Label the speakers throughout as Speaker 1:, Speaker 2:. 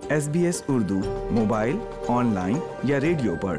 Speaker 1: SBS Urdu mobile, online या radio पर।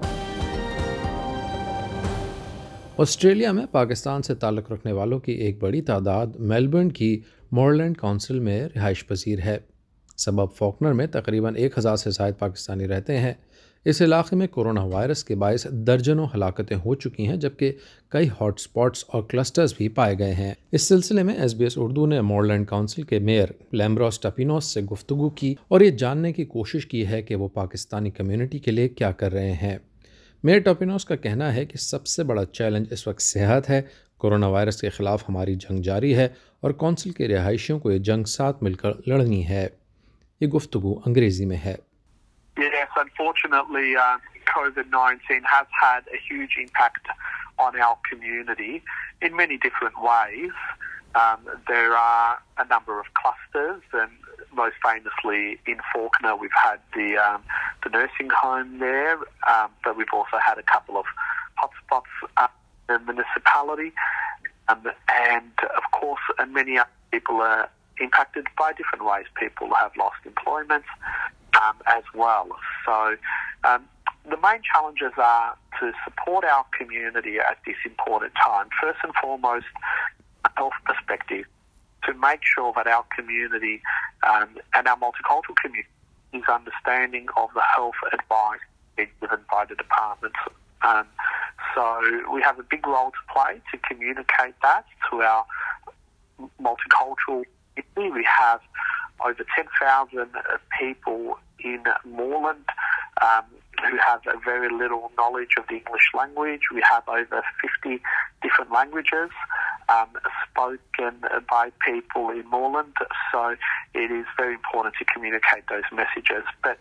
Speaker 2: Australia में पाकिस्तान से ताल्लुक़ रखने वालों की एक बड़ी तादाद मेलबर्न की मोरलैंड काउंसिल में रिहाइश पजीर है। सबब फॉकनर में तकरीबन 1000 से ज़ायद पाकिस्तानी रहते हैं। इस इलाके में कोरोना वायरस के बायस दर्जनों हलाकतें हो चुकी हैं, जबकि कई हॉट स्पॉट्स और क्लस्टर्स भी पाए गए हैं। इस सिलसिले में SBS उर्दू ने मोरलैंड काउंसिल के मेयर लैम्ब्रोस टपिनोस से गुफ्तगू की और ये जानने की कोशिश की है कि वो पाकिस्तानी कम्यूनिटी के लिए क्या कर रहे हैं। मेयर टोपिनोस का कहना है कि सबसे बड़ा चैलेंज इस वक्त सेहत है। कोरोना वायरस के खिलाफ हमारी जंग जारी है और कौंसिल के रिहायशियों को ये जंग साथ मिलकर लड़नी है। ये गुफ्तगू अंग्रेजी में है।
Speaker 3: Yes, unfortunately, COVID-19 has had a huge impact on our community in many different ways. There are a number of clusters, and most famously in Fawkner, we've had the nursing home there, but we've also had a couple of hotspots in the municipality, and of course, many other people are impacted by different ways. People have lost employment as well. So the main challenges are to support our community at this important time. First and foremost, a health perspective, to make sure that our community and our multicultural community is understanding of the health advice being given by the departments. So we have a big role to play to communicate that to our multicultural community. We have over 10,000 people in Moreland who have very little knowledge of the English language. We have over 50 different languages spoken by people in Moreland, so it is very important to communicate those messages. But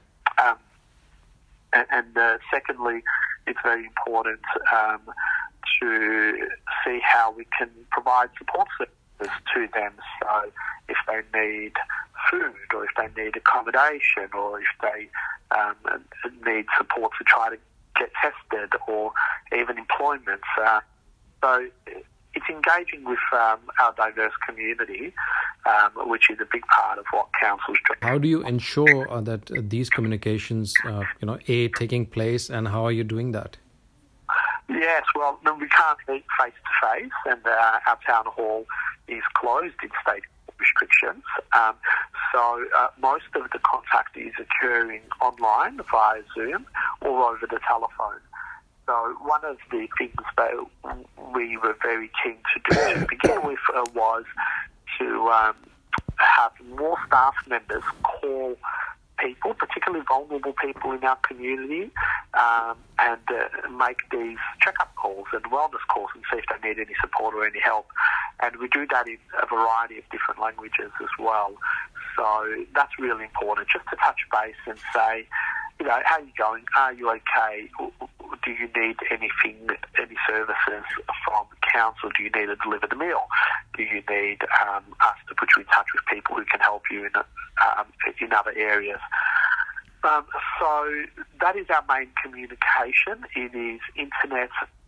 Speaker 3: secondly, it's very important to see how we can provide support services to them. So if they need food, or if they need accommodation, or if they need support to try to get tested, or even employment. So it's engaging with our diverse community, which is a big part of what councils do.
Speaker 2: How do you ensure that these communications are taking place, and how are you doing that?
Speaker 3: Yes, well, we can't meet face to face, and our town hall is closed in state restrictions. So most of the contact is occurring online via Zoom or over the telephone. So one of the things that we were very keen to do to begin with was to have more staff members call people, particularly vulnerable people in our community, and make these check-up calls and wellness calls and see if they need any support or any help. And we do that in a variety of different languages as well. So that's really important, just to touch base and say, how are you going? Are you okay? Do you need anything, any services from council? Do you need to deliver the meal? Do you need us to put you in touch with people who can help you in other areas? So that is our main communication. It is internet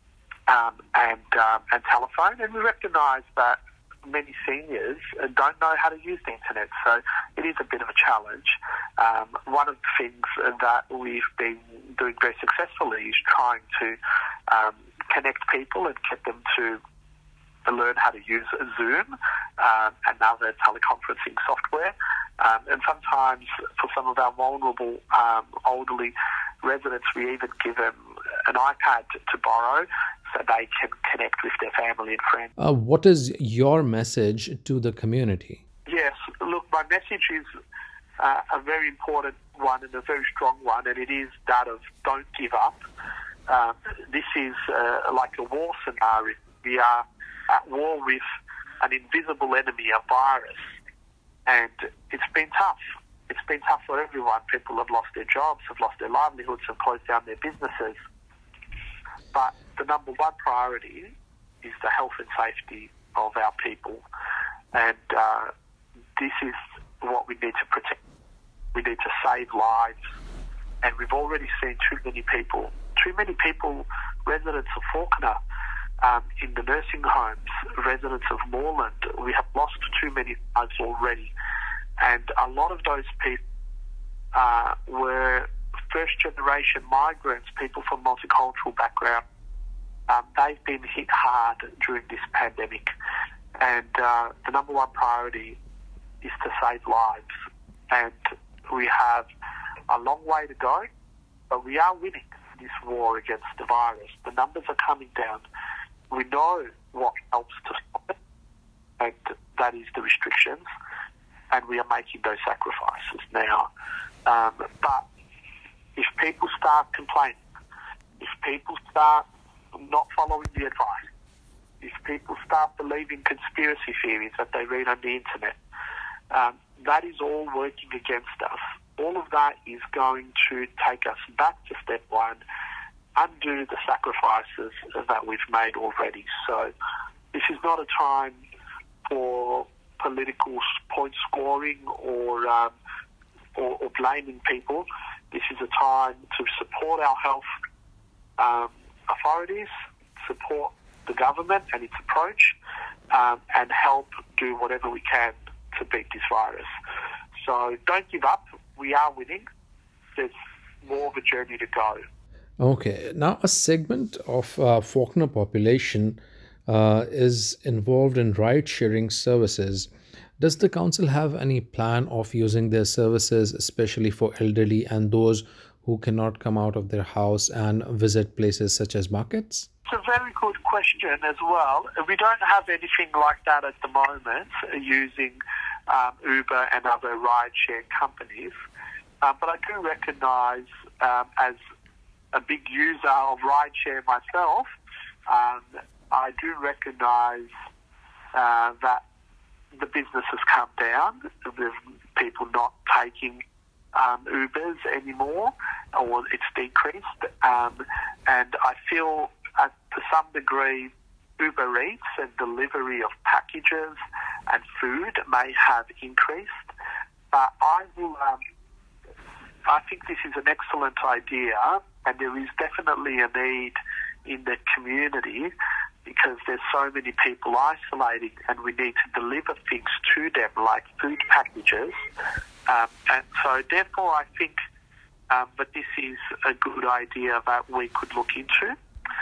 Speaker 3: and telephone, and we recognise that many seniors don't know how to use the internet, so it is a bit of a challenge. One of the things that we've been doing very successfully is trying to connect people and get them to learn how to use Zoom and other teleconferencing software. And sometimes for some of our vulnerable elderly residents, we even give them an iPad to borrow so they can connect with their family and friends.
Speaker 2: What is your message to the community?
Speaker 3: Yes, look, my message is a very important one and a very strong one, and it is that of don't give up. This is like a war scenario. We are at war with an invisible enemy, a virus, and it's been tough. It's been tough for everyone. People have lost their jobs, have lost their livelihoods, have closed down their businesses. But the number one priority is the health and safety of our people. And this is what we need to protect. We need to save lives. And we've already seen too many people, residents of Fawkner, in the nursing homes, residents of Moreland, we have lost too many lives already. And a lot of those people were first-generation migrants, people from multicultural background. They've been hit hard during this pandemic, and the number one priority is to save lives. And we have a long way to go, but we are winning this war against the virus. The numbers are coming down. We know what helps to stop it, and that is the restrictions, and we are making those sacrifices now. But if people start complaining, if people start not following the advice, if people start believing conspiracy theories that they read on the internet, that is all working against us. All of that is going to take us back to step one, undo the sacrifices that we've made already. So this is not a time for political point scoring or blaming people. This is a time to support our health authorities, support the government and its approach, and help do whatever we can to beat this virus. So don't give up. We are winning. There's more of a journey to go.
Speaker 2: Okay, now a segment of Faulkner population is involved in ride-sharing services. Does the council have any plan of using their services, especially for elderly and those who cannot come out of their house and visit places such as markets?
Speaker 3: It's a very good question as well. We don't have anything like that at the moment using Uber and other ride-share companies. But I do recognise, as a big user of rideshare myself, I do recognise that the business has come down with people not taking Ubers anymore, or it's decreased. And I feel to some degree Uber Eats and delivery of packages and food may have increased. But I think this is an excellent idea, and there is definitely a need in the community because there's so many people isolating, and we need to deliver things to them like food packages. And so therefore I think that this is a good idea that we could look into.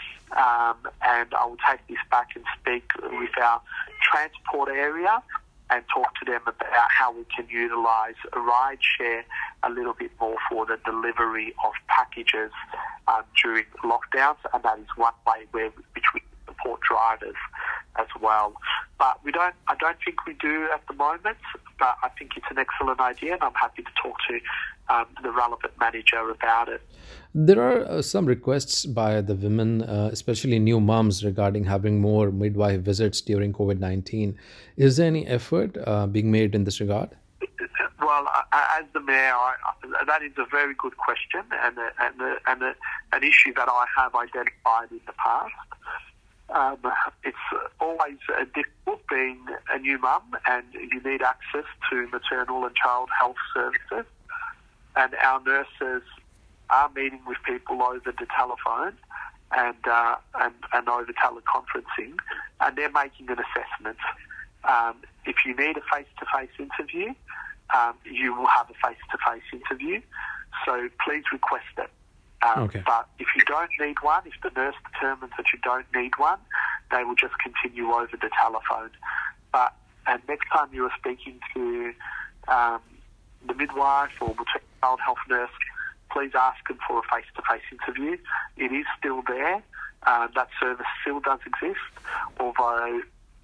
Speaker 3: And I will take this back and speak with our transport area and talk to them about how we can utilise a ride share a little bit more for the delivery of packages during lockdowns, and that is one way which we support drivers as well. But I don't think we do at the moment, but I think it's an excellent idea, and I'm happy to talk to the relevant manager about it.
Speaker 2: There are some requests by the women, especially new moms, regarding having more midwife visits during COVID-19. Is there any effort being made in this regard?
Speaker 3: Well, as the mayor, that is a very good question and an issue that I have identified in the past. It's always difficult being a new mum, and you need access to maternal and child health services. And our nurses are meeting with people over the telephone and over teleconferencing, and they're making an assessment. If you need a face-to-face interview, you will have a face-to-face interview. So please request it.
Speaker 2: Okay.
Speaker 3: But if you don't need one, if the nurse determines that you don't need one, they will just continue over the telephone. And next time you are speaking to the midwife or child health nurse, please ask them for a face-to-face interview. It is still there. That service still does exist, although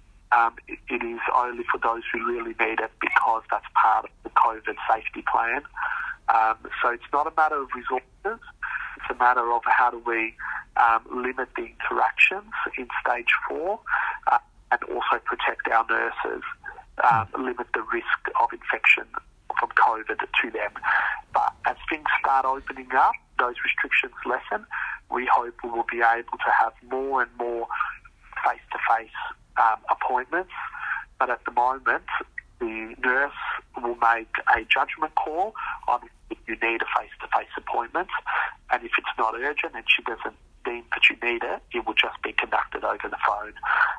Speaker 3: it is only for those who really need it because that's part of the COVID safety plan. So it's not a matter of resources. It's a matter of how do we limit the interactions in stage 4 and also protect our nurses, limit the risk of infection from COVID to them. But as things start opening up, those restrictions lessen, we hope we will be able to have more and more face-to-face appointments. But at the moment, the nurse will make a judgment call on if you need a face-to-face appointment, and if it's not urgent and she doesn't deem that you need it, it will just be conducted over the phone.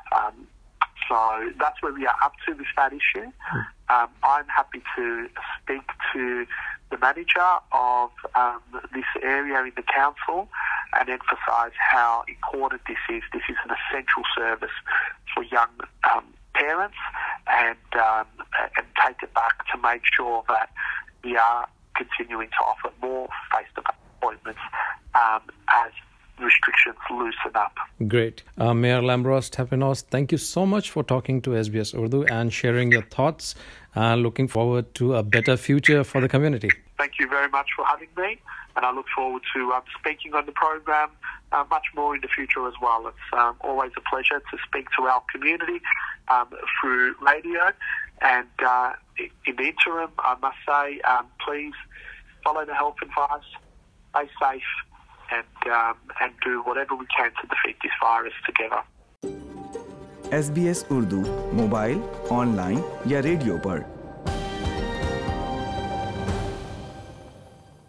Speaker 3: So that's where we are up to with that issue. I'm happy to speak to the manager of this area in the council and emphasise how important this is. This is an essential service for young parents, and take it back to make sure that we are continuing to offer more face-to-face appointments as restrictions loosen up.
Speaker 2: Great. Mayor Lambros Tapinos, thank you so much for talking to SBS Urdu and sharing your thoughts. Looking forward to a better future for the community.
Speaker 3: Thank you very much for having me, and I look forward to speaking on the program much more in the future as well. It's always a pleasure to speak to our community through radio, and in the interim, I must say, please follow the health advice, stay safe, and do whatever we can to defeat this virus together.
Speaker 1: SBS Urdu mobile, online या radio पर